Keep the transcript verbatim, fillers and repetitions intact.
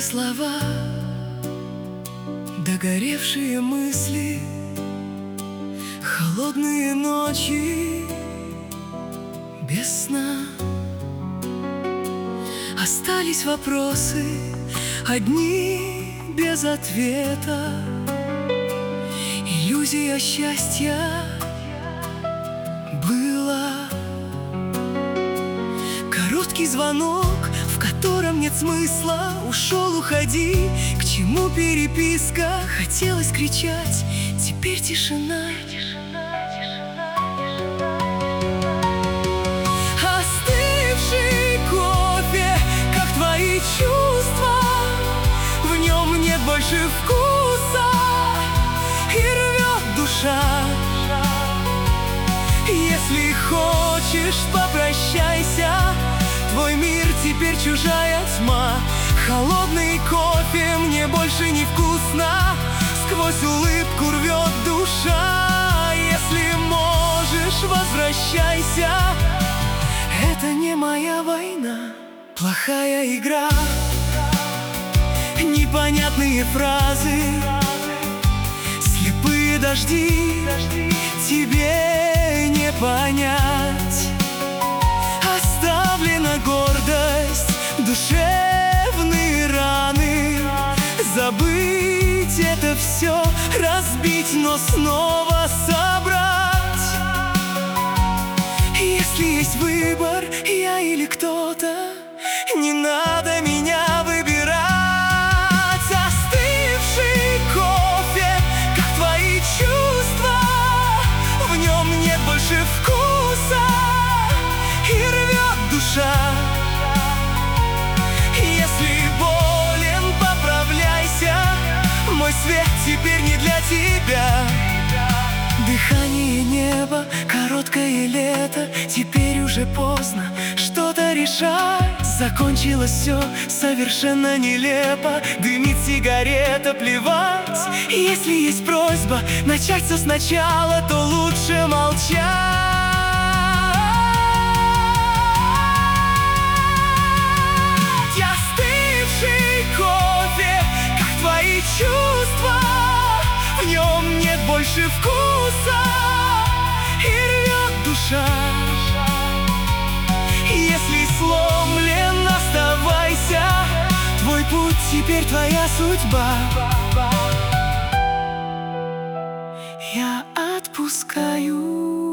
слова, догоревшие мысли, холодные ночи без сна. Остались вопросы одни без ответа. Иллюзия счастья была. Короткий звонок, в котором нет смысла. Ушел, уходи, к чему переписка? Хотелось кричать, теперь тишина. Остывший кофе, как твои чувства. В нем нет больше вкуса, и рвет душа. Если хочешь, попрощайся. Твой мир теперь чужая тьма. Холодный кофе мне больше не вкусно. Сквозь улыбку рвет душа. Если можешь, возвращайся. Это не моя война, плохая игра. Непонятные фразы, слепые дожди. Тебе не понять. Оставлена гордость, душевные раны. Забыть это все, разбить, но снова собрать. Если есть выбор, я или кто-то, не надо меня выбирать. Остывший кофе, как твои чувства. В нем нет больше вкуса, и рвет душа. Если болен, поправляйся. Мой свет теперь не для тебя. Дыхание неба, короткое лето. Теперь уже поздно что-то решать. Закончилось все совершенно нелепо. Дымит сигарета, плевать. Если есть просьба начать все сначала, то лучше молчать. Остывший кофе, как твои чувства. В нем нет больше вкуса, и рвет душа. Если сломлен, оставайся. Твой путь теперь твоя судьба. Я отпускаю.